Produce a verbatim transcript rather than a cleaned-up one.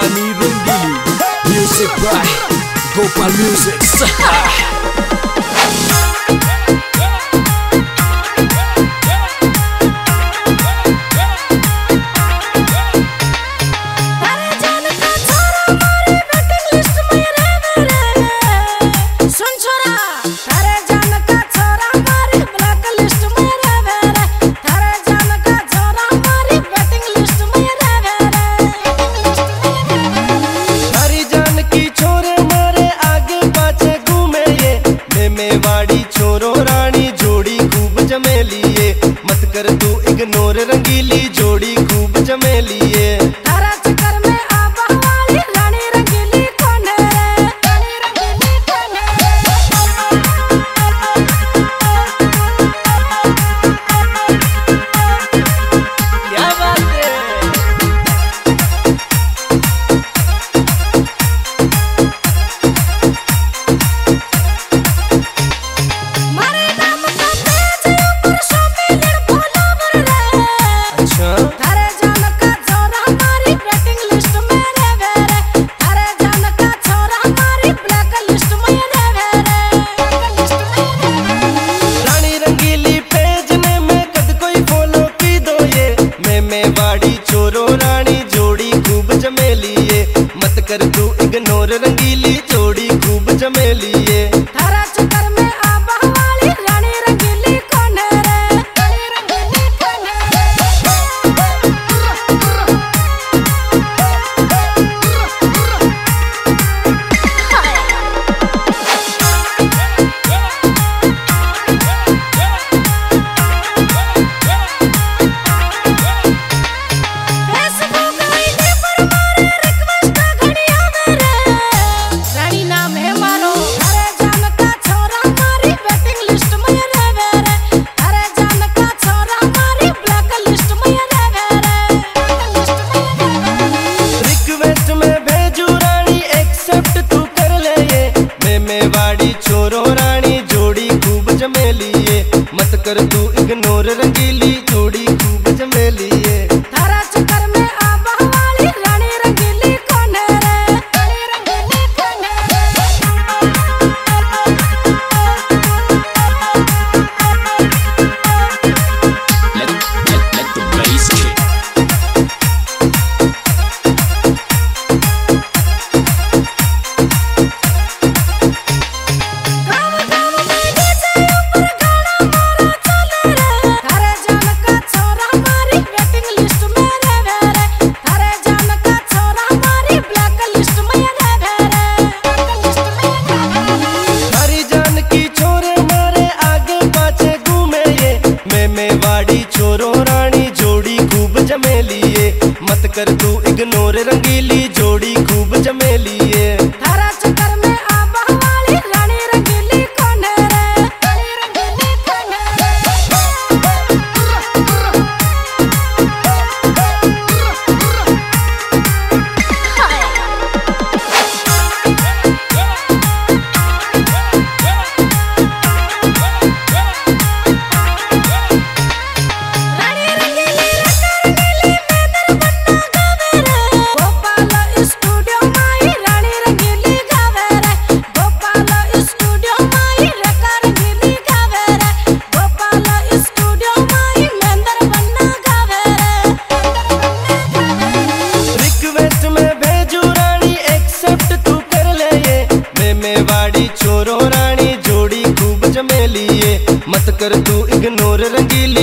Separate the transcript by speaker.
Speaker 1: Rani Rangili. Music by Gopal Music.
Speaker 2: Mewari छोरो रानी जोड़ी खूब जमेली है, मत कर तू इग्नोर रंगीली जोड़ी खूब जमेली है।
Speaker 3: थारा चक्कर में आबा वाली रानी रंगीली कौन है रे? रानी रंगीली कौन है?
Speaker 2: क्या बात है। मेवाड़ी छोरो रानी जोड़ी खूब जमेली है, मत कर तू इग्नोर रंगीली जोड़ी खूब जमेली है।
Speaker 3: थारा चक्कर में आबा वाली रानी रंगीली कौन है रे? रानी रंगीली कौन
Speaker 2: मेवाड़ी छोरो रानी जोड़ी खूब जमेली है, मत कर तू इग्नोर रंगीली जोड़ी खूब जमेली है।
Speaker 3: थारा चक्कर में आबा वाली रानी रंगीली कौन है रे? रानी रंगीली कौन
Speaker 1: Let, let, let the bass kick.
Speaker 2: Mewari छोरो रानी जोड़ी खूब जमेली है, मत कर तू इग्नोर रंगीली जोड़ी खूब जमेली है।
Speaker 3: थारा चक्कर में आबा वाली रानी रंगीली कौन है रे? रानी रंगीली कौन
Speaker 2: मेवाड़ी छोरो रानी जोड़ी खूब जमेली है, मत कर तू इग्नोर रंगीली